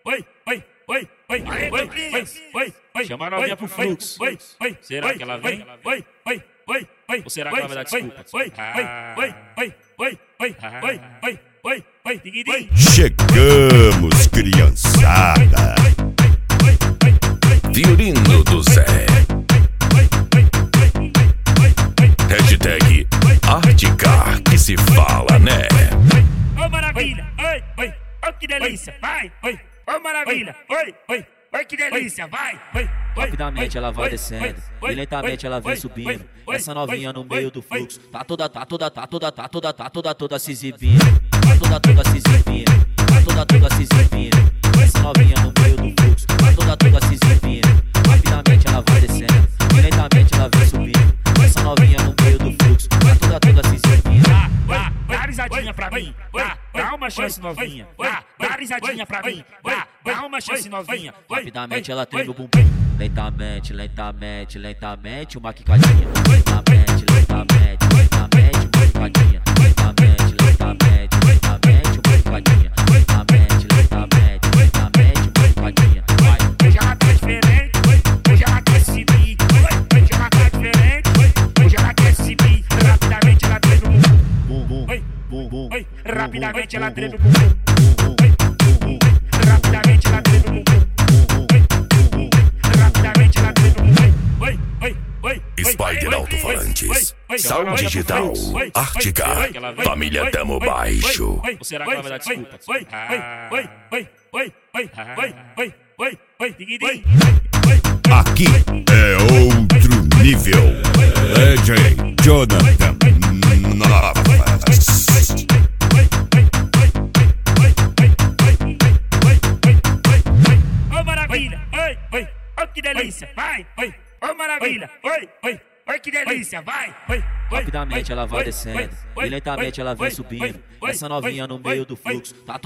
Chama a novinha pro fluxo. Será que ela vem? Ou será que ela vai dar desculpa? Chegamos, criançada. Violino do Zé. Hashtag Articar que se fala, né? Ô maravilha, oi, que delícia, vai, ô maravilha, oi, que delícia, vai. Rapidamente ela vai descendo e lentamente ela vem subindo. Essa novinha no meio do fluxo tá toda se exibindo. Tá toda se exibindo. Tá toda se exibindo. Essa novinha no meio do fluxo tá toda se exibindo. Rapidamente ela vai descendo e lentamente ela vem subindo. Essa novinha no meio do fluxo tá toda se exibindo. Dá risadinha pra mim, dá uma chance novinha, dá risadinha pra mim, dá uma chance novinha. Rapidamente ela treme o bumbum. Lentamente, uma quicadinha. Lentamente, uma quicadinha. Lentamente, uma quicadinha. Lentamente, uma quicadinha. Hoje ela tá diferente, hoje ela quer se vir. Hoje ela tá diferente, hoje ela quer se vir. Rapidamente ela treme o bumbum. Rapidamente ela treme o bumbum. Rapidamente ela treme o bumbum. Rapidamente ela treme o bumbum. Spider Alto-Falantes, Sound Digital, Articar, família Tamo Baixo. Ou será que ela vai dar desculpa? Aqui é outro nível. DJ Jonathan Navas. Ô maravilha, oi, que delícia, vai. Ô maravilha, oi, que delícia, vai. Rapidamente ela vai descendo e lentamente ela vem subindo. Essa novinha no meio do fluxo tá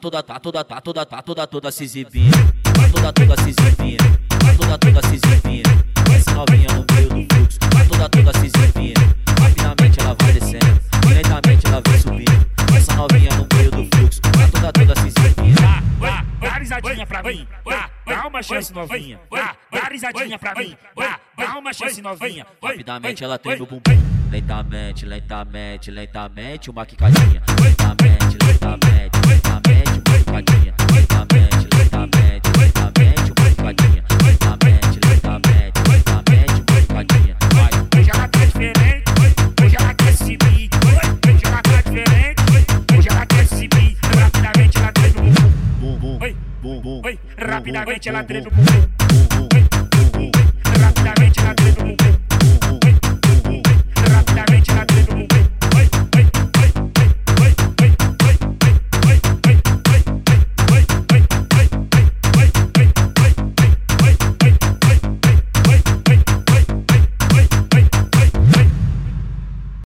toda se exibindo. Tá toda se exibindo. Tá toda se exibindo. Essa novinha no meio do fluxo tá toda se exibindo. Rapidamente ela vai descendo e lentamente ela vem subindo. Essa novinha no meio do fluxo tá toda se exibindo. Dá risadinha pra mim, dá uma chance novinha, dá risadinha pra mim, dá uma chance novinha. Rapidamente ela treme o bumbum. Lentamente, uma quicadinha. Lentamente, uma quicadinha. Lentamente, uma quicadinha. Lentamente, uma quicadinha. Hoje ela tá diferente, hoje ela quer se vir. Hoje ela tá diferente, hoje ela quer se vir. Rapidamente ela treme o bumbum. Rapidamente ela treme o bumbum. Rapidamente ela treme o bumbum.